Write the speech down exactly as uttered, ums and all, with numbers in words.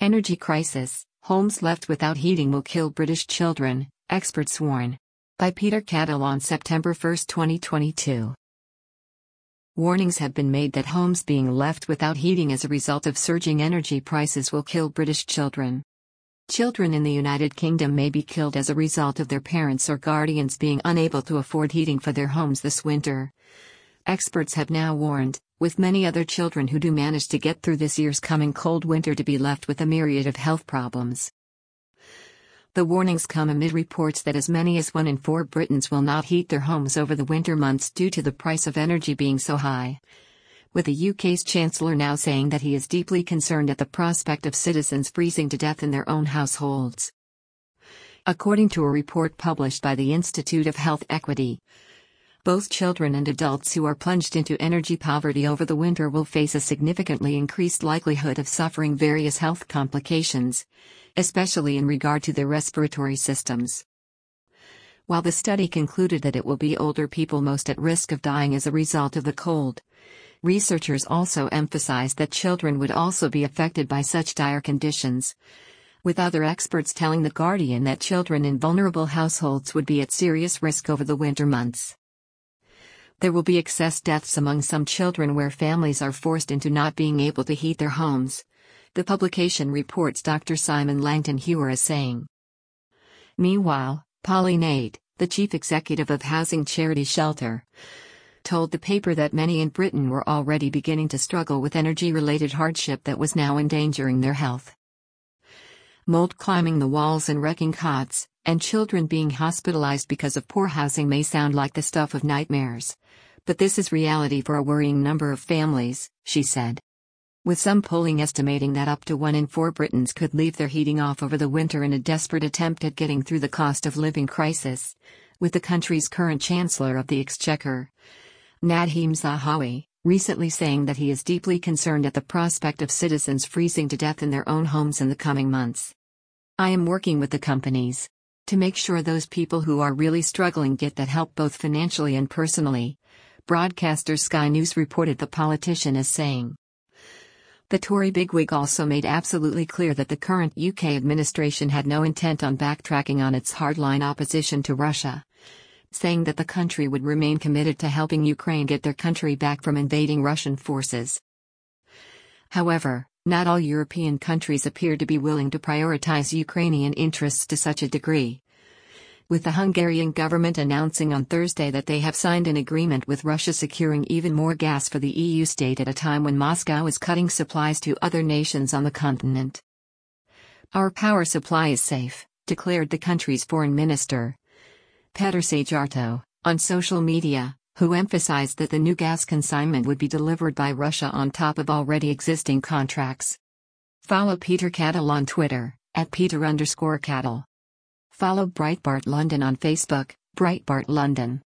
Energy crisis, homes left without heating will kill British children, experts warn. By Peter Cattle on September first, twenty twenty-two. Warnings have been made that homes being left without heating as a result of surging energy prices will kill British children. Children in the United Kingdom may be killed as a result of their parents or guardians being unable to afford heating for their homes this winter. Experts have now warned, with many other children who do manage to get through this year's coming cold winter to be left with a myriad of health problems. The warnings come amid reports that as many as one in four Britons will not heat their homes over the winter months due to the price of energy being so high. With the U K's Chancellor now saying that he is deeply concerned at the prospect of citizens freezing to death in their own households. According to a report published by the Institute of Health Equity, both children and adults who are plunged into energy poverty over the winter will face a significantly increased likelihood of suffering various health complications, especially in regard to their respiratory systems. While the study concluded that it will be older people most at risk of dying as a result of the cold, researchers also emphasized that children would also be affected by such dire conditions, with other experts telling The Guardian that children in vulnerable households would be at serious risk over the winter months. There will be excess deaths among some children where families are forced into not being able to heat their homes, the publication reports Doctor Simon Langton-Hewer as saying. Meanwhile, Polly Nade, the chief executive of housing charity Shelter, told the paper that many in Britain were already beginning to struggle with energy-related hardship that was now endangering their health. Mold climbing the walls and wrecking cots, and children being hospitalized because of poor housing may sound like the stuff of nightmares. But this is reality for a worrying number of families, she said. With some polling estimating that up to one in four Britons could leave their heating off over the winter in a desperate attempt at getting through the cost of living crisis, with the country's current Chancellor of the Exchequer, Nadhim Zahawi, recently saying that he is deeply concerned at the prospect of citizens freezing to death in their own homes in the coming months. I am working with the companies to make sure those people who are really struggling get that help both financially and personally, broadcaster Sky News reported the politician as saying. The Tory bigwig also made absolutely clear that the current U K administration had no intent on backtracking on its hardline opposition to Russia, saying that the country would remain committed to helping Ukraine get their country back from invading Russian forces. However, not all European countries appear to be willing to prioritize Ukrainian interests to such a degree, with the Hungarian government announcing on Thursday that they have signed an agreement with Russia securing even more gas for the E U state at a time when Moscow is cutting supplies to other nations on the continent. Our power supply is safe, declared the country's foreign minister, Petr Sajarto, on social media, who emphasized that the new gas consignment would be delivered by Russia on top of already existing contracts. Follow Peter Cattle on Twitter, at Peter underscore Cattle. Follow Breitbart London on Facebook, Breitbart London.